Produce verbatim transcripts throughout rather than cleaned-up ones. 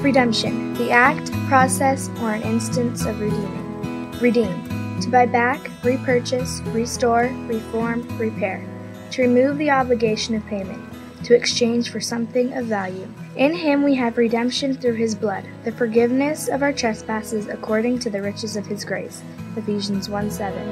Redemption, the act, process, or an instance of redeeming. Redeem, to buy back, repurchase, restore, reform, repair. To remove the obligation of payment, to exchange for something of value. In him we have redemption through his blood, the forgiveness of our trespasses according to the riches of his grace. Ephesians one seven.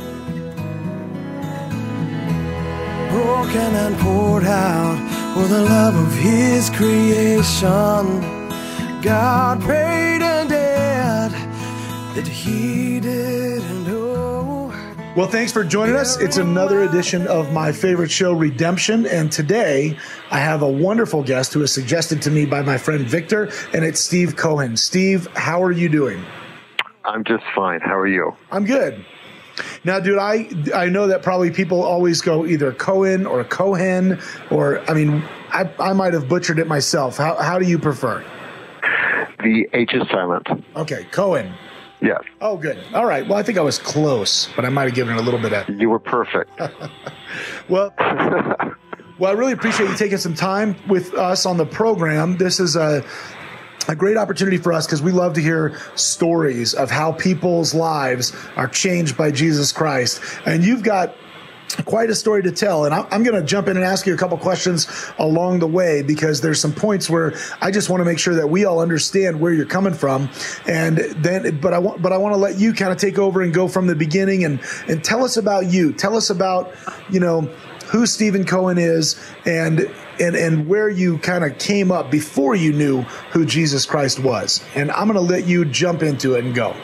Broken and poured out for the love of his creation. God paid a debt that he didn't owe. Well, thanks for joining us. It's another edition of my favorite show, Redemption. And today I have a wonderful guest who was suggested to me by my friend Victor, and it's Steve Cohen. Steve, how are you doing? I'm just fine. How are you? I'm good. Now, dude, I I know that probably people always go either Cohen or Cohen, or, I mean, I, I might have butchered it myself. How, how do you prefer? The H is silent. Okay, Cohen. Yes. Oh, good. All right. Well, I think I was close, but I might have given it a little bit of... You were perfect. well, well, I really appreciate you taking some time with us on the program. This is a, a great opportunity for us because we love to hear stories of how people's lives are changed by Jesus Christ. And you've got quite a story to tell. And I'm going to jump in and ask you a couple questions along the way because there's some points where I just want to make sure that we all understand where you're coming from. And then, but I want, but I want to let you kind of take over and go from the beginning and, and tell us about you. Tell us about, you know, who Stephen Cohen is and, and, and where you kind of came up before you knew who Jesus Christ was. And I'm going to let you jump into it and go.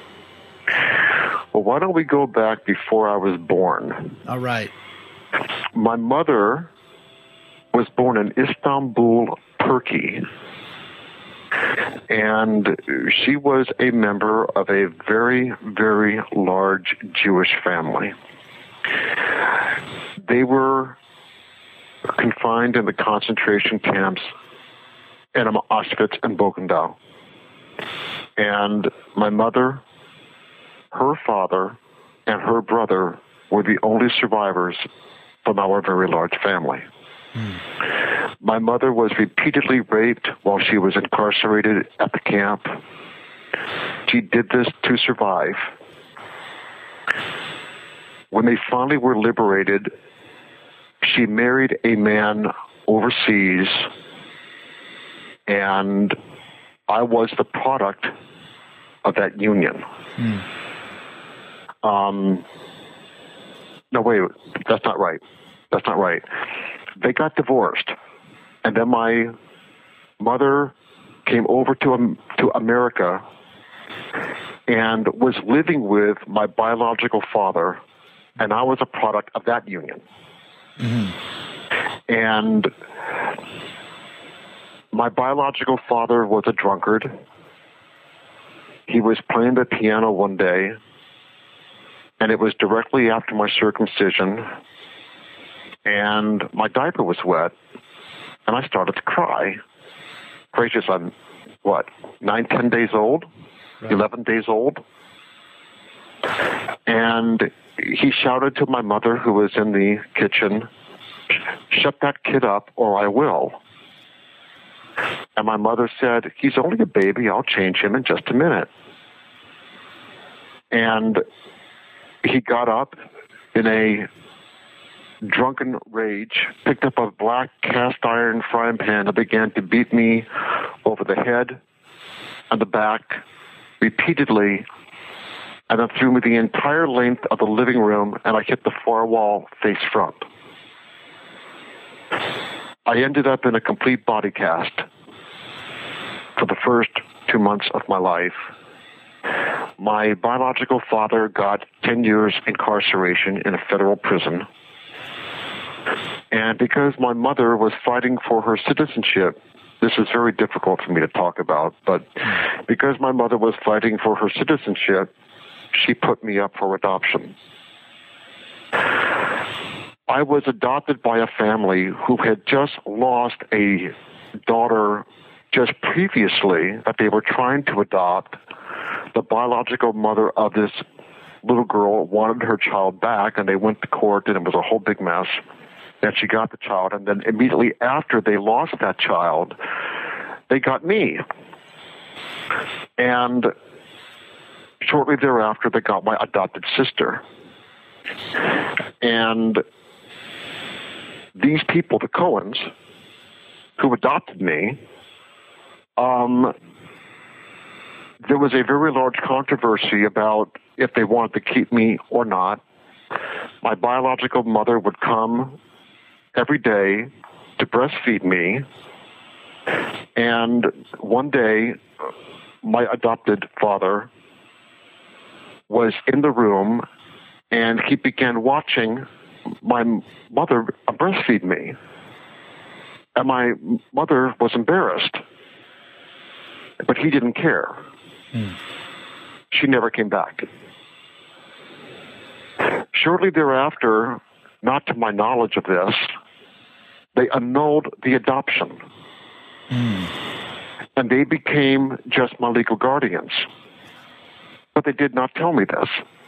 Well, why don't we go back before I was born? All right. My mother was born in Istanbul, Turkey, and she was a member of a very, very large Jewish family. They were confined in the concentration camps in Auschwitz and Birkenau. And my mother, her father, and her brother were the only survivors from our very large family. Mm. My mother was repeatedly raped while she was incarcerated at the camp. She did this to survive. When they finally were liberated, she married a man overseas, and I was the product of that union. Mm. Um, no, wait, that's not right. That's not right. They got divorced, and then my mother came over to um, to America and was living with my biological father, and I was a product of that union. Mm-hmm. And my biological father was a drunkard. He was playing the piano one day, and it was directly after my circumcision, and my diaper was wet, and I started to cry. Gracious, I'm, what, nine, ten days old? Right. eleven days old? And he shouted to my mother, who was in the kitchen, "Shut that kid up or I will." And my mother said, "He's only a baby. I'll change him in just a minute." And he got up in a drunken rage, picked up a black cast iron frying pan and began to beat me over the head and the back repeatedly, and then threw me the entire length of the living room, and I hit the far wall face front. I ended up in a complete body cast for the first two months of my life. My biological father got ten years incarceration in a federal prison. And because my mother was fighting for her citizenship, this is very difficult for me to talk about, but because my mother was fighting for her citizenship, she put me up for adoption. I was adopted by a family who had just lost a daughter just previously that they were trying to adopt. The biological mother of this little girl wanted her child back, and they went to court, and it was a whole big mess. And she got the child, and then immediately after they lost that child, they got me. And shortly thereafter, they got my adopted sister. And these people, the Cohens, who adopted me, um, there was a very large controversy about if they wanted to keep me or not. My biological mother would come every day to breastfeed me. And one day, my adopted father was in the room, and he began watching my mother breastfeed me. And my mother was embarrassed, but he didn't care. Hmm. She never came back. Shortly thereafter, not to my knowledge of this, they annulled the adoption. Mm. And they became just my legal guardians. But they did not tell me this.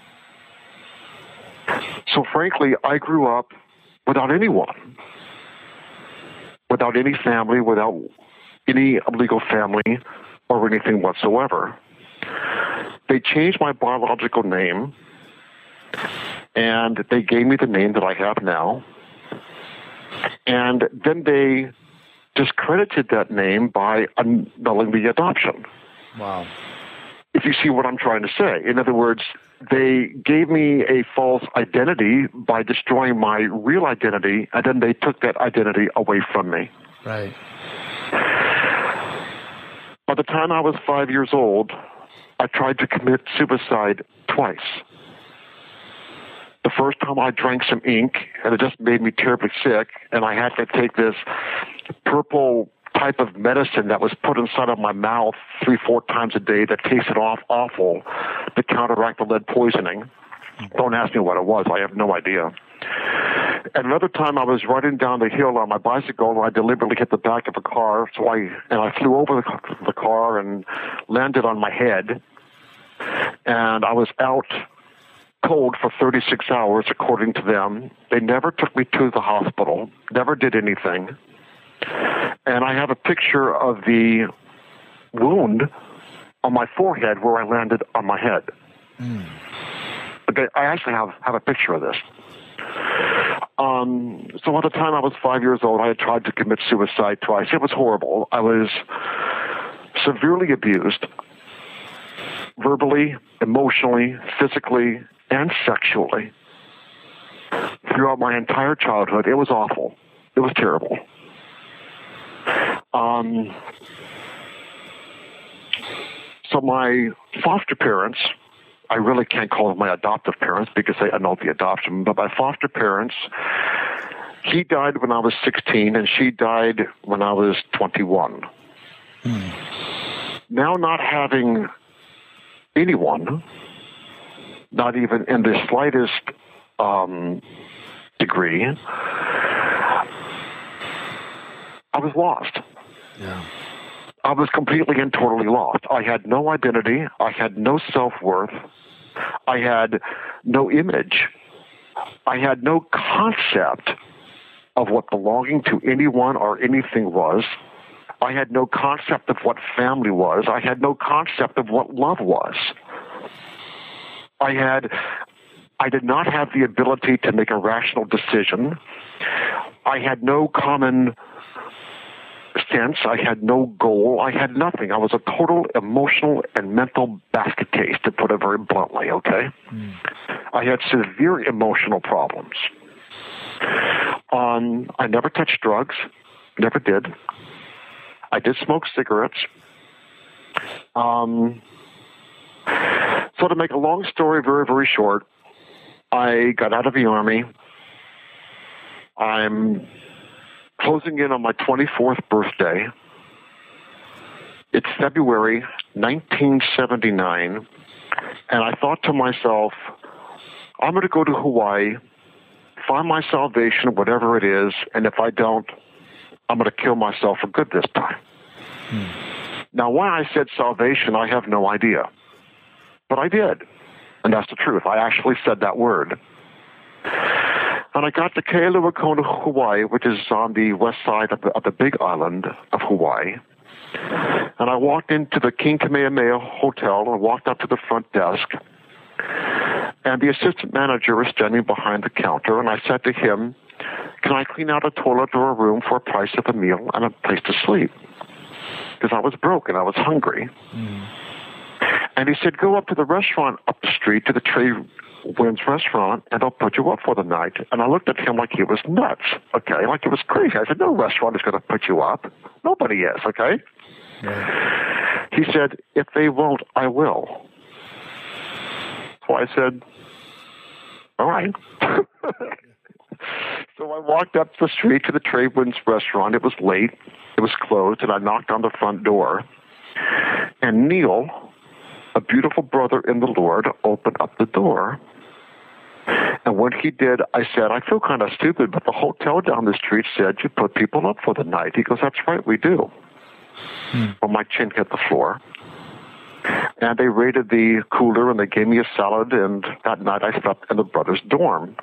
So frankly, I grew up without anyone, without any family, without any legal family or anything whatsoever. They changed my biological name, and they gave me the name that I have now. And then they discredited that name by annulling the adoption. Wow. If you see what I'm trying to say. In other words, they gave me a false identity by destroying my real identity, and then they took that identity away from me. Right. By the time I was five years old, I tried to commit suicide twice. The first time I drank some ink, and it just made me terribly sick, and I had to take this purple type of medicine that was put inside of my mouth three, four times a day that tasted off awful to counteract the lead poisoning. Don't ask me what it was. I have no idea. And another time I was riding down the hill on my bicycle, and I deliberately hit the back of a car, so I and I flew over the, the car and landed on my head, and I was out cold for thirty-six hours, according to them. They never took me to the hospital, never did anything. And I have a picture of the wound on my forehead where I landed on my head. Mm. Okay, I actually have, have a picture of this. Um, so at the time I was five years old, I had tried to commit suicide twice. It was horrible. I was severely abused, verbally, emotionally, physically, and sexually throughout my entire childhood. It was awful. It was terrible. Um, so my foster parents, I really can't call them my adoptive parents because they annulled the adoption, but my foster parents, he died when I was sixteen and she died when I was twenty-one. Hmm. Now not having anyone, not even in the slightest um, degree, I was lost. Yeah. I was completely and totally lost. I had no identity. I had no self-worth. I had no image. I had no concept of what belonging to anyone or anything was. I had no concept of what family was. I had no concept of what love was. I had, I did not have the ability to make a rational decision. I had no common sense. I had no goal. I had nothing. I was a total emotional and mental basket case, to put it very bluntly, okay? Mm. I had severe emotional problems. Um, I never touched drugs. Never did. I did smoke cigarettes. Um, so to make a long story very, very short, I got out of the Army. I'm closing in on my twenty-fourth birthday. It's February nineteen seventy-nine, and I thought to myself, I'm going to go to Hawaii, find my salvation, whatever it is, and if I don't, I'm going to kill myself for good this time. Hmm. Now, why I said salvation, I have no idea. But I did, and that's the truth. I actually said that word. And I got to Kealua Kona, Hawaii, which is on the west side of the, of the big island of Hawaii. And I walked into the King Kamehameha Hotel and walked up to the front desk. And the assistant manager was standing behind the counter, and I said to him, "Can I clean out a toilet or a room for a price of a meal and a place to sleep?" Because I was broke and I was hungry. Mm. And he said, "Go up to the restaurant up the street, to the Trey Winds restaurant, and they'll put you up for the night." And I looked at him like he was nuts, okay, like it was crazy. I said, "No restaurant is going to put you up. Nobody is, okay?" Yeah. He said, "If they won't, I will." So I said, "All right." So I walked up the street to the Trey Winds restaurant. It was late. It was closed, and I knocked on the front door. And Neil, a beautiful brother in the Lord, opened up the door. And when he did, I said, "I feel kind of stupid, but the hotel down the street said you put people up for the night." He goes, "That's right, we do." Hmm. Well, my chin hit the floor. And they raided the cooler, and they gave me a salad, and that night I slept in the brothers' dorm.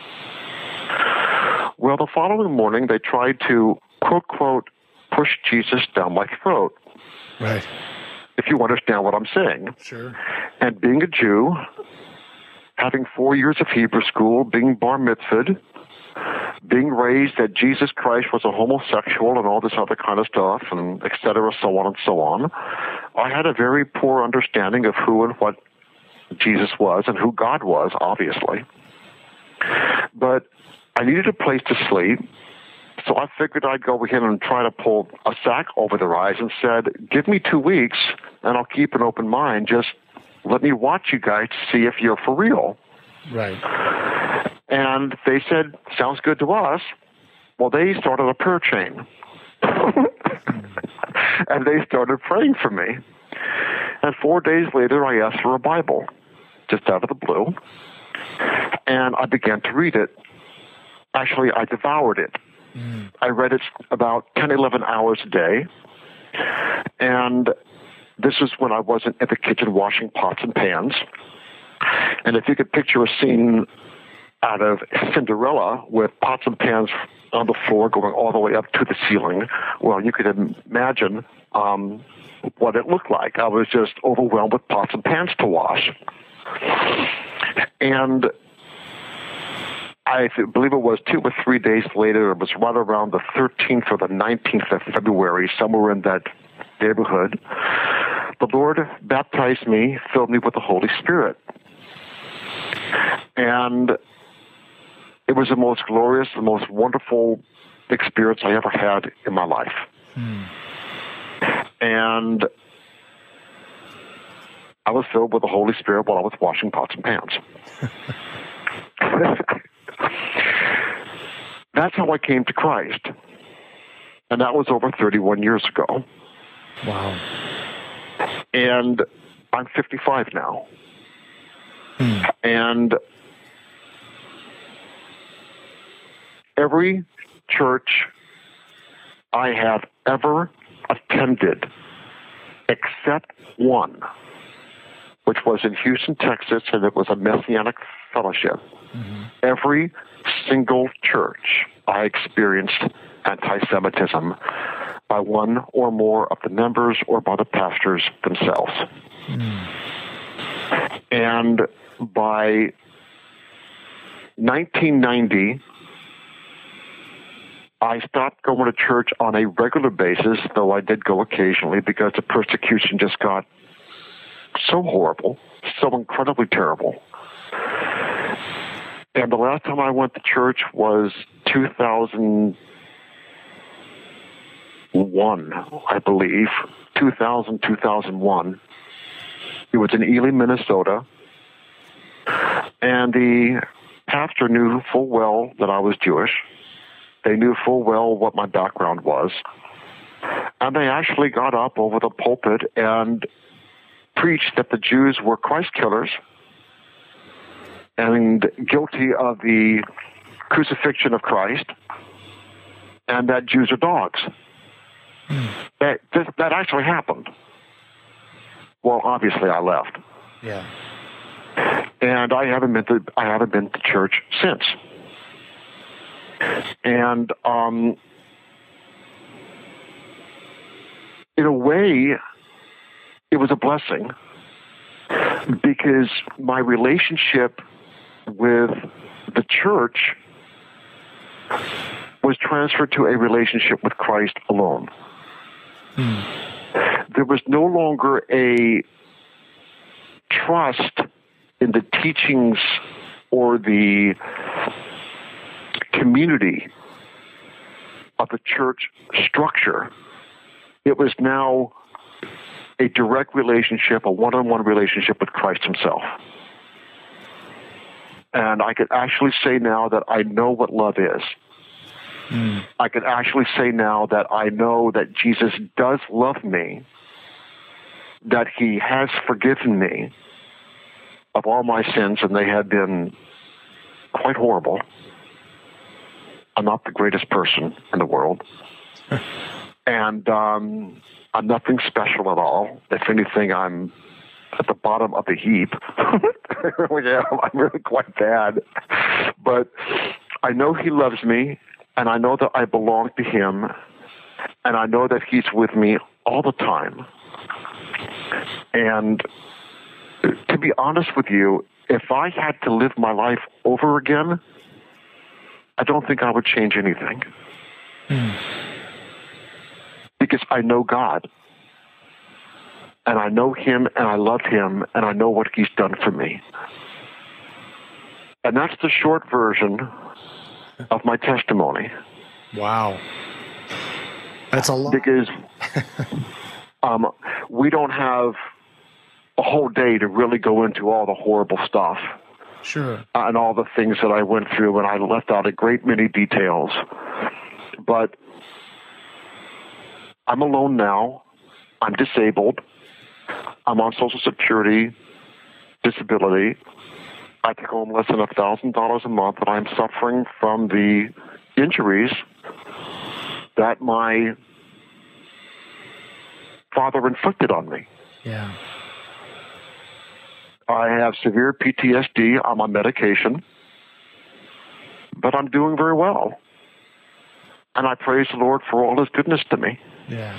Well, the following morning, they tried to, quote, quote, push Jesus down my throat. Right. If you understand what I'm saying. Sure. And being a Jew, having four years of Hebrew school, being bar mitzvahed, being raised that Jesus Christ was a homosexual and all this other kind of stuff, and et cetera, so on and so on, I had a very poor understanding of who and what Jesus was and who God was, obviously. But I needed a place to sleep, so I figured I'd go in and try to pull a sack over their eyes and said, "Give me two weeks, and I'll keep an open mind. Just let me watch you guys to see if you're for real." Right. And they said, "Sounds good to us." Well, they started a prayer chain. And they started praying for me. And four days later, I asked for a Bible, just out of the blue. And I began to read it. Actually, I devoured it. Mm. I read it about ten, eleven hours a day. And this was when I wasn't in the kitchen washing pots and pans. And if you could picture a scene out of Cinderella with pots and pans on the floor going all the way up to the ceiling, well, you could imagine um, what it looked like. I was just overwhelmed with pots and pans to wash. And I believe it was two or three days later, it was right around the thirteenth or the nineteenth of February, somewhere in that neighborhood, the Lord baptized me, filled me with the Holy Spirit. And it was the most glorious, the most wonderful experience I ever had in my life. Hmm. And I was filled with the Holy Spirit while I was washing pots and pans. That's how I came to Christ. And that was over thirty-one years ago. Wow. And I'm fifty-five now. Hmm. And every church I have ever attended, except one, which was in Houston, Texas, and it was a Messianic fellowship. Mm-hmm. Every single church I experienced anti-Semitism by one or more of the members or by the pastors themselves. Mm. And by nineteen ninety, I stopped going to church on a regular basis, though I did go occasionally because the persecution just got so horrible, so incredibly terrible. And the last time I went to church was two thousand one, I believe, two thousand, two thousand one. It was in Ely, Minnesota. And the pastor knew full well that I was Jewish. They knew full well what my background was. And they actually got up over the pulpit and preached that the Jews were Christ killers and guilty of the crucifixion of Christ, and that Jews are dogs. Hmm. That, this, that actually happened. Well, obviously I left. Yeah. And I haven't been to, I haven't been to church since. And um, in a way, it was a blessing because my relationship with the church was transferred to a relationship with Christ alone. Hmm. There was no longer a trust in the teachings or the community of the church structure. It was now a direct relationship, a one-on-one relationship with Christ himself. And I could actually say now that I know what love is. Mm. I could actually say now that I know that Jesus does love me, that he has forgiven me of all my sins, and they have been quite horrible. I'm not the greatest person in the world. And um, I'm nothing special at all. If anything, I'm at the bottom of the heap. I really am. I'm really quite bad. But I know he loves me, and I know that I belong to him, and I know that he's with me all the time. And to be honest with you, if I had to live my life over again, I don't think I would change anything. Mm. Because I know God, and I know him, and I love him, and I know what he's done for me. And that's the short version of my testimony. Wow. That's a lot. Because um, we don't have a whole day to really go into all the horrible stuff. Sure. Uh, and all the things that I went through, and I left out a great many details. But I'm alone now. I'm disabled. I'm on Social Security, disability. I take home less than one thousand dollars a month, and I'm suffering from the injuries that my father inflicted on me. Yeah. I have severe P T S D. I'm on medication, but I'm doing very well. And I praise the Lord for all his goodness to me. Yeah.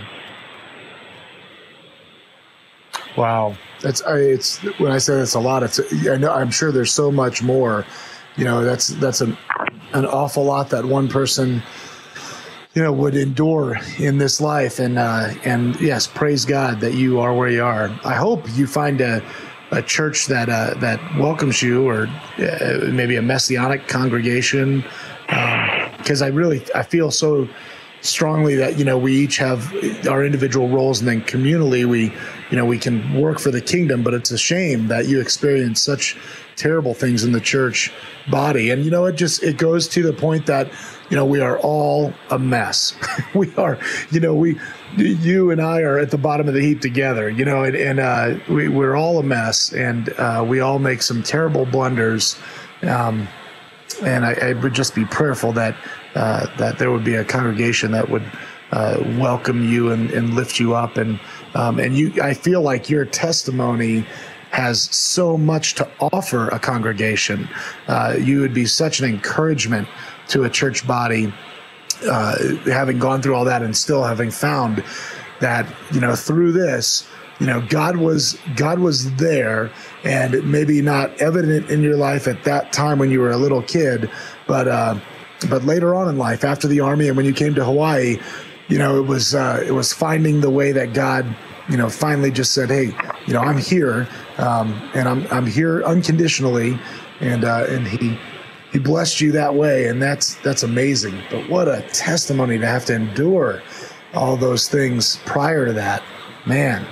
Wow. That's, I, it's, when I say that's a lot, it's, I know, I'm sure there's so much more, you know, that's, that's an, an awful lot that one person, you know, would endure in this life. And, uh, and yes, praise God that you are where you are. I hope you find a, a church that, uh, that welcomes you, or uh, maybe a Messianic congregation. Um, cause I really, I feel so strongly that, you know, we each have our individual roles, and then communally we, you know, we can work for the kingdom, but it's a shame that you experience such terrible things in the church body. And, you know, it just, it goes to the point that, you know, we are all a mess. we are, you know, we, you and I are at the bottom of the heap together, you know, and, and uh, we, we're all a mess, and uh, we all make some terrible blunders. Um, and I, I would just be prayerful that, uh, that there would be a congregation that would uh, welcome you and, and lift you up. And, um, and you, I feel like your testimony has so much to offer a congregation. Uh, you would be such an encouragement to a church body, uh, having gone through all that and still having found that, you know, through this, you know, God was, God was there, and maybe not evident in your life at that time when you were a little kid, but, uh, but later on in life, after the Army and when you came to Hawaii, you know, it was, uh, it was finding the way that God, you know, finally just said, hey, you know, I'm here, um, and I'm, I'm here unconditionally. And, uh, and he, he blessed you that way. And that's, that's amazing. But what a testimony to have to endure all those things prior to that, man.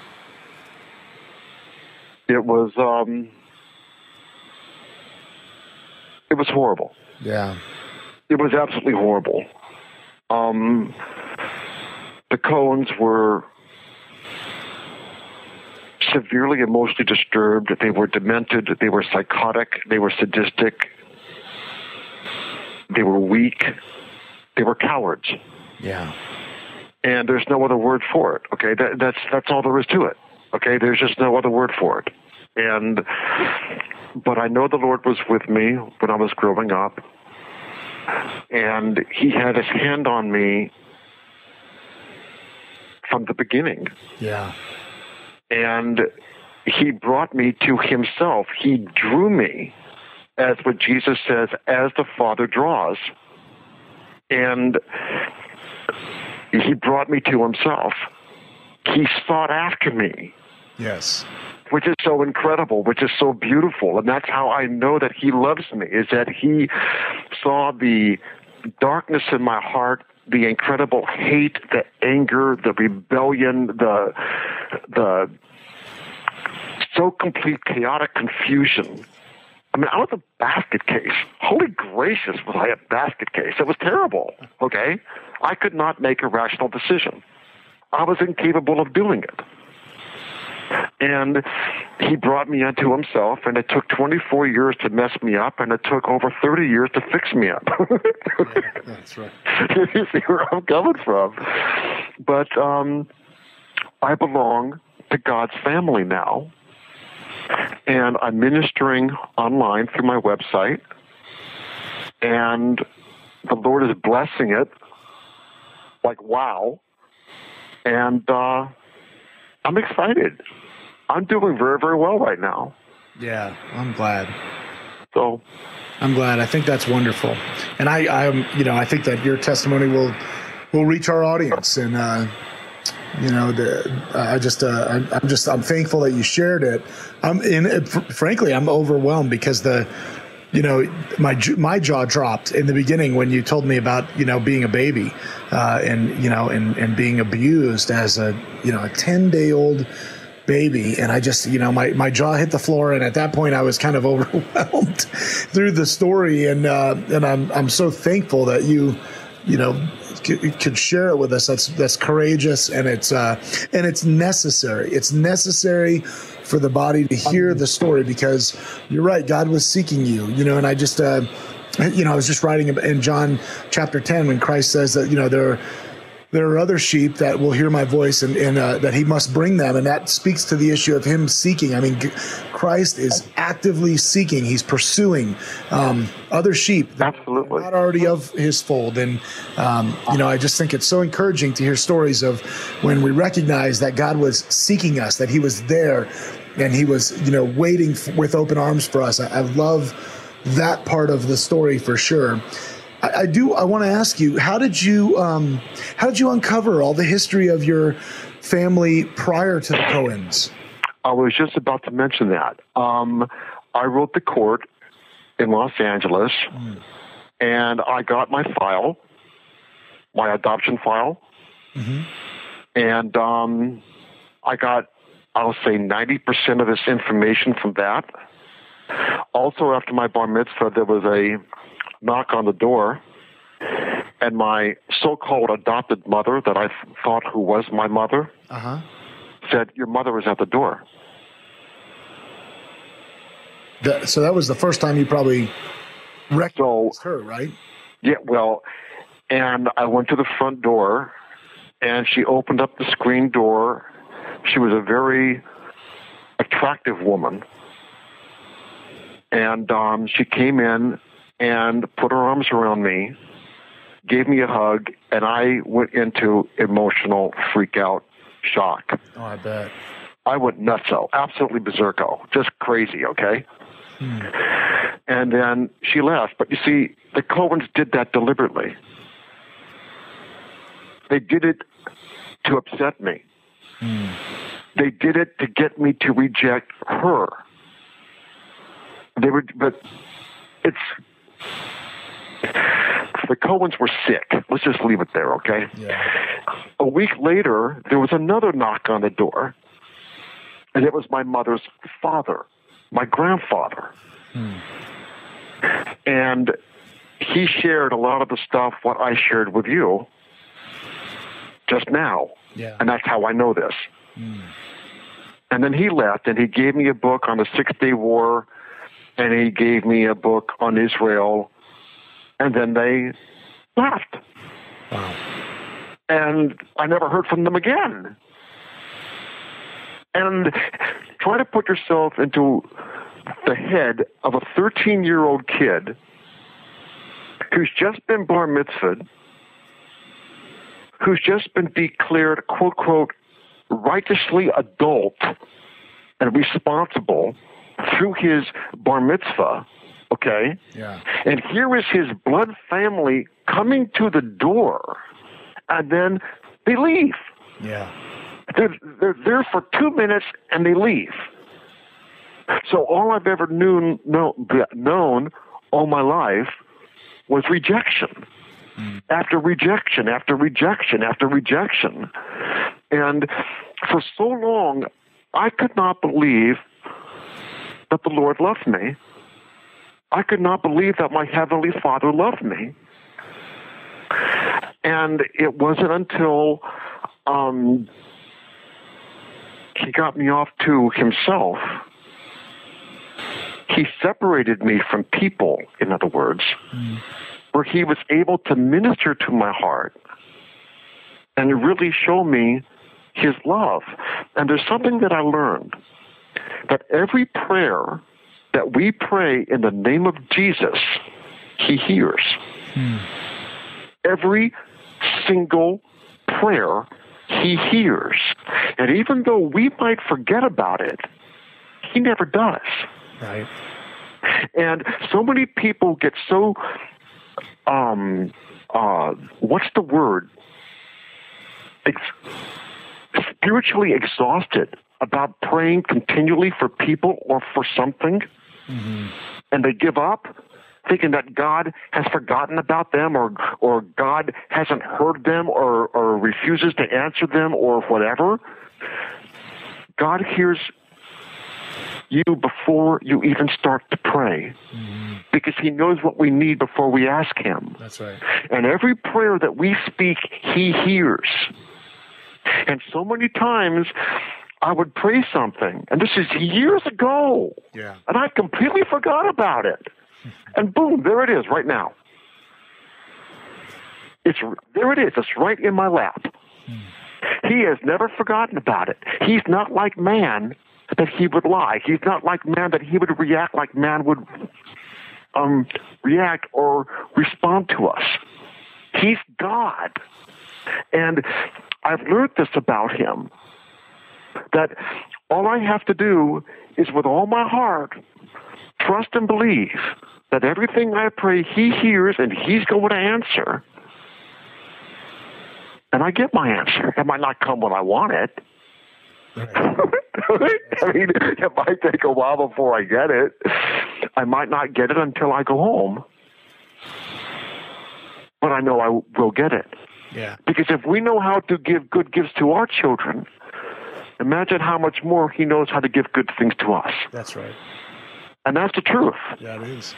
It was, um, it was horrible. Yeah. It was absolutely horrible. Um, the Cohens were severely emotionally disturbed. They were demented. They were psychotic. They were sadistic. They were weak. They were cowards. Yeah. And there's no other word for it. Okay, that, that's that's all there is to it. Okay, there's just no other word for it. And but I know the Lord was with me when I was growing up, and he had his hand on me from the beginning. Yeah. And he brought me to himself. He drew me, as what Jesus says, as the Father draws. And he brought me to himself. He sought after me. Yes. Which is so incredible, which is so beautiful. And that's how I know that he loves me, is that he saw the darkness in my heart, the incredible hate, the anger, the rebellion, the the so complete chaotic confusion. I mean, I was a basket case. Holy gracious, was I a basket case? It was terrible, okay? I could not make a rational decision. I was incapable of doing it. And he brought me into himself, and it took twenty-four years to mess me up, and it took over thirty years to fix me up. Yeah, that's right. You see where I'm coming from. But um, I belong to God's family now, and I'm ministering online through my website, and the Lord is blessing it like wow, and uh, I'm excited. I'm doing very, very well right now. Yeah, I'm glad. So, I'm glad. I think that's wonderful, and I, I'm, you know, I think that your testimony will will reach our audience, and uh, you know, the, I just, uh, I'm, I'm just, I'm thankful that you shared it. I'm in, frankly, I'm overwhelmed because the, you know, my my jaw dropped in the beginning when you told me about, you know, being a baby, uh, and you know, and and being abused as a, you know, a ten day old baby. And I just, you know, my, my jaw hit the floor. And at that point I was kind of overwhelmed through the story. And, uh, and I'm, I'm so thankful that you, you know, c- could share it with us. That's, that's courageous. And it's, uh, and it's necessary. It's necessary for the body to hear the story, because you're right. God was seeking you, you know, and I just, uh, you know, I was just writing in John chapter ten, when Christ says that, you know, there are, There are other sheep that will hear my voice, and, and uh, that he must bring them. And that speaks to the issue of him seeking. I mean, Christ is actively seeking. He's pursuing um, other sheep that absolutely are not already of his fold. And, um, you know, I just think it's so encouraging to hear stories of when we recognize that God was seeking us, that he was there, and he was, you know, waiting f- with open arms for us. I, I love that part of the story for sure. I do. I want to ask you, how did you um, how did you uncover all the history of your family prior to the Cohens? I was just about to mention that. Um, I wrote the court in Los Angeles, mm. and I got my file, my adoption file, mm-hmm. and um, I got, I'll say, ninety percent of this information from that. Also, after my bar mitzvah, there was a knock on the door, and my so-called adopted mother, that I thought who was my mother, uh-huh. said, "Your mother is at the door." The, so that was the first time you probably recognized so, her, right? Yeah, well, and I went to the front door, and she opened up the screen door. She was a very attractive woman, and um, she came in and put her arms around me, gave me a hug, and I went into emotional freak-out shock. Oh, I bet. I went nutso, absolutely berserko, just crazy, okay? Hmm. And then she left. But you see, the Cohens did that deliberately. They did it to upset me. Hmm. They did it to get me to reject her. They were, but it's... The Cohens were sick. Let's just leave it there, okay? Yeah. A week later, there was another knock on the door, and it was my mother's father, my grandfather. Hmm. And he shared a lot of the stuff what I shared with you just now. Yeah. And that's how I know this. Hmm. And then he left, and he gave me a book on the Six-Day War, and he gave me a book on Israel. And then they left. Wow. And I never heard from them again. And try to put yourself into the head of a thirteen-year-old kid who's just been bar mitzvahed, who's just been declared, quote, quote, righteously adult and responsible through his bar mitzvah, okay? Yeah. And here is his blood family coming to the door, and then they leave. Yeah. They're, they're there for two minutes, and they leave. So all I've ever knew, know, known all my life was rejection. Mm. After rejection, after rejection, after rejection. And for so long, I could not believe that the Lord loved me. I could not believe that my Heavenly Father loved me. And it wasn't until um, he got me off to himself. He separated me from people, in other words, mm. where he was able to minister to my heart and really show me his love. And there's something that I learned, that every prayer that we pray in the name of Jesus, he hears. Mm. Every single prayer he hears. And even though we might forget about it, he never does. Right. And so many people get so, um, uh, what's the word? Ex- spiritually exhausted about praying continually for people or for something, mm-hmm. and they give up, thinking that God has forgotten about them, or or God hasn't heard them, or, or refuses to answer them, or whatever. God hears you before you even start to pray, mm-hmm. because he knows what we need before we ask him. That's right. And every prayer that we speak, he hears. And so many times I would pray something, and this is years ago, yeah. and I completely forgot about it. And boom, there it is right now. It's there it is. It's right in my lap. Hmm. He has never forgotten about it. He's not like man that he would lie. He's not like man that he would react like man would um, react or respond to us. He's God. And I've learned this about him, that all I have to do is with all my heart trust and believe that everything I pray he hears and he's going to answer. And I get my answer. It might not come when I want it. Right. I mean, it might take a while before I get it. I might not get it until I go home. But I know I will get it. Yeah. Because if we know how to give good gifts to our children, imagine how much more he knows how to give good things to us. That's right. And that's the truth. Yeah, it is.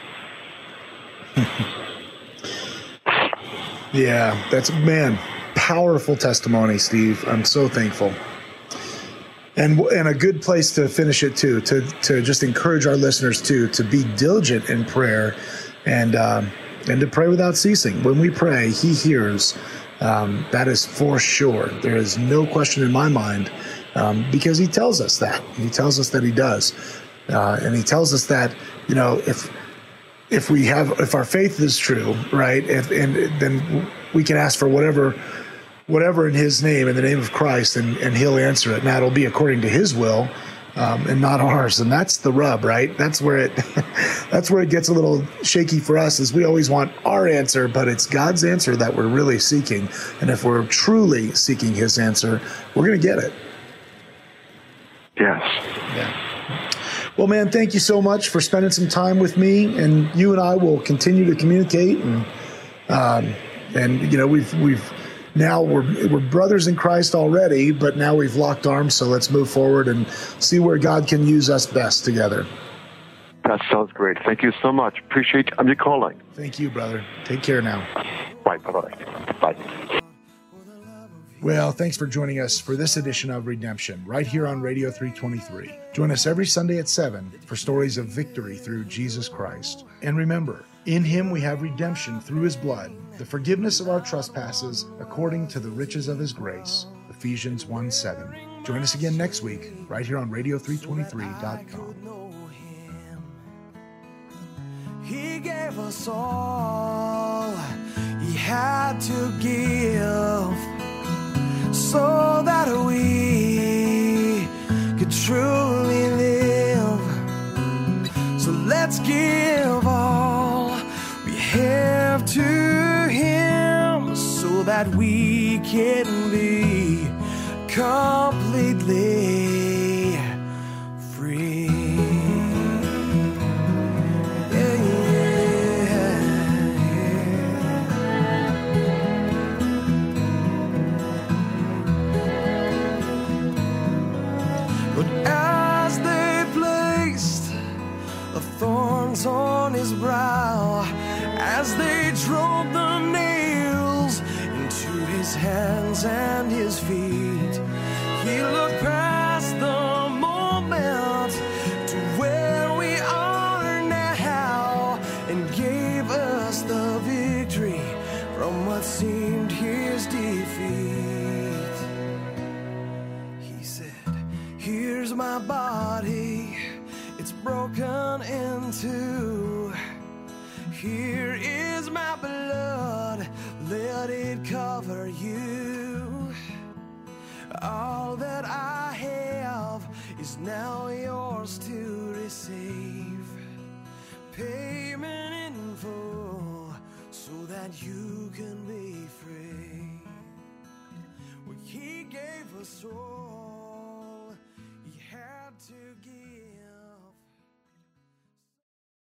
Yeah, that's, man, powerful testimony, Steve. I'm so thankful. And and a good place to finish it, too, to, to just encourage our listeners, too, to be diligent in prayer and, um, and to pray without ceasing. When we pray, he hears. Um, that is for sure. There is no question in my mind, um, because he tells us that. He tells us that he does. Uh, and he tells us that, you know, if if we have, if our faith is true, right, if, and then we can ask for whatever whatever in his name, in the name of Christ, and, and he'll answer it. Now, it'll be according to his will, um, and not ours. And that's the rub, right? That's where it that's where it gets a little shaky for us, is we always want our answer, but it's God's answer that we're really seeking. And if we're truly seeking his answer, we're going to get it. Yes. Yeah. Well, man, thank you so much for spending some time with me, and you and I will continue to communicate. And um, and you know, we've we've now we're we're brothers in Christ already, but now we've locked arms. So let's move forward and see where God can use us best together. That sounds great. Thank you so much. Appreciate you calling. Thank you, brother. Take care now. Bye. Bye-bye. Bye. Well, thanks for joining us for this edition of Redemption, right here on Radio three twenty-three. Join us every Sunday at seven for stories of victory through Jesus Christ. And remember, in him we have redemption through his blood, the forgiveness of our trespasses according to the riches of his grace. Ephesians one seven. Join us again next week, right here on radio three twenty-three dot com. He gave us all he had to give. so that we could truly live. So let's give all we have to Him, so that we can be completely free. Yeah, yeah, yeah. But as they placed the thorns on His brow, as they drove the nails into His hands and His feet, He looked past the moment to where we are now and gave us the victory from what seemed His defeat. He said, here's my body, it's broken in two. Here is my blood, let it cover you. All that I have is now yours to receive. Payment in full, so that you can be free.